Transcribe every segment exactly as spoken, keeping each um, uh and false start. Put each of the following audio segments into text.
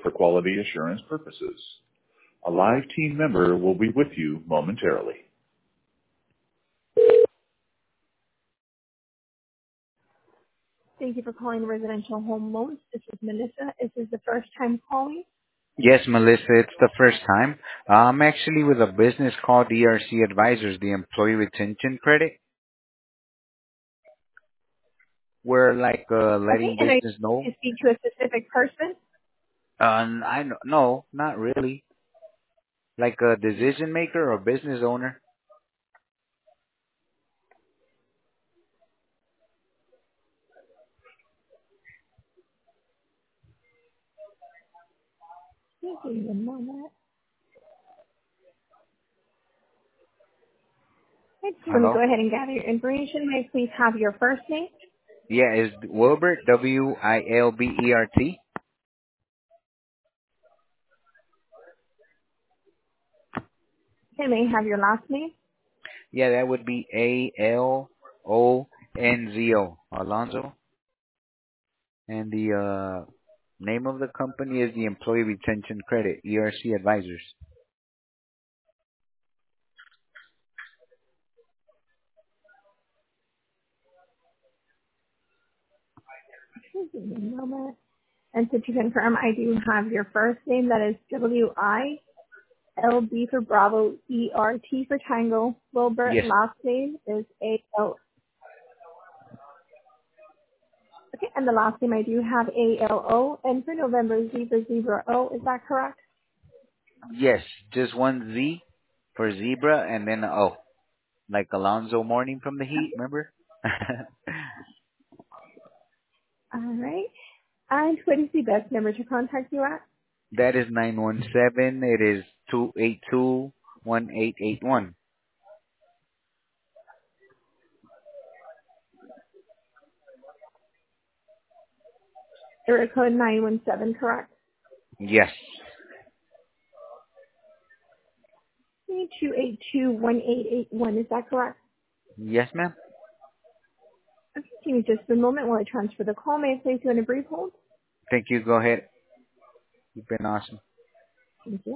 for quality assurance purposes. A live team member will be with you momentarily. Thank you for calling Residential Home Loans. This is Melissa. Is this the first time calling? Yes, Melissa, it's the first time. Uh, I'm actually with a business called E R C Advisors, the Employee Retention Credit. We're like uh, Okay, letting and I business know. can speak to a specific person. Uh, I no, no, not really. Like a decision maker or business owner. Give me a moment. I just want to Hello? go ahead and gather your information. May I please have your first name? Yeah, it's Wilbert, W I L B E R T. And may I have your last name? Yeah, that would be A L O N Z O, Alonzo. And the uh, name of the company is the Employee Retention Credit, E R C Advisors. Give me a moment. And so to confirm, I do have your first name. That is W I L B for Bravo, E R T for Tango. Wilbert. Yes, Last name is A L. Okay, and the last name I do have A L O. And for November, Z for Zebra O. Is that correct? yes, just one Z for zebra and then a O. Like Alonzo Morning from the Heat, remember? All right. And what is the best number to contact you at? That is nine one seven. It is two eight two one eight eight one. Area code nine one seven, correct? Yes. two eight two one eight eight one. Is that correct? Yes, ma'am. Okay, give me just a moment while I transfer the call. May I place you on a brief hold? Thank you. Go ahead. You've been awesome. Thank you.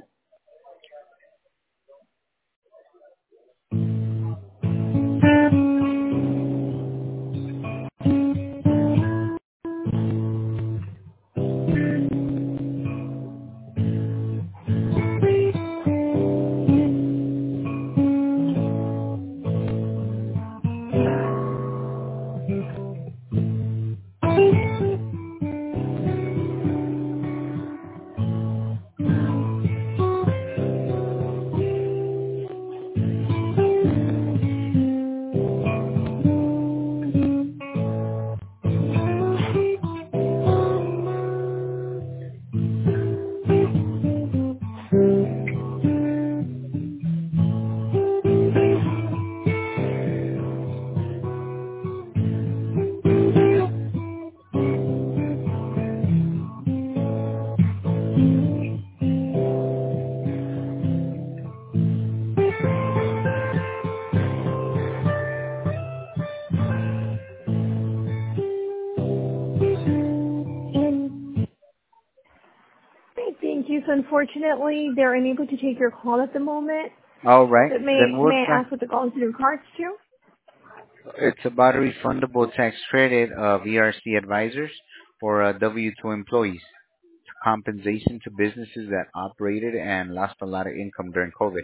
Great, thank you. So unfortunately, they're unable to take your call at the moment. All right. But may Then we'll may I try. ask what the call is in regards to? It's about a refundable tax credit of E R C Advisors for uh, W two employees. Compensation to businesses that operated and lost a lot of income during COVID.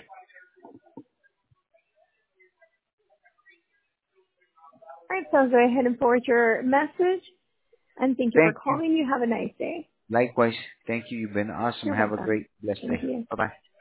All right, so I'll go ahead and forward your message. And thank you for Thank you. calling. You have a nice day. Likewise. Thank you. You've been awesome. You're Have a welcome. great, blessed Thank day. you. Bye-bye.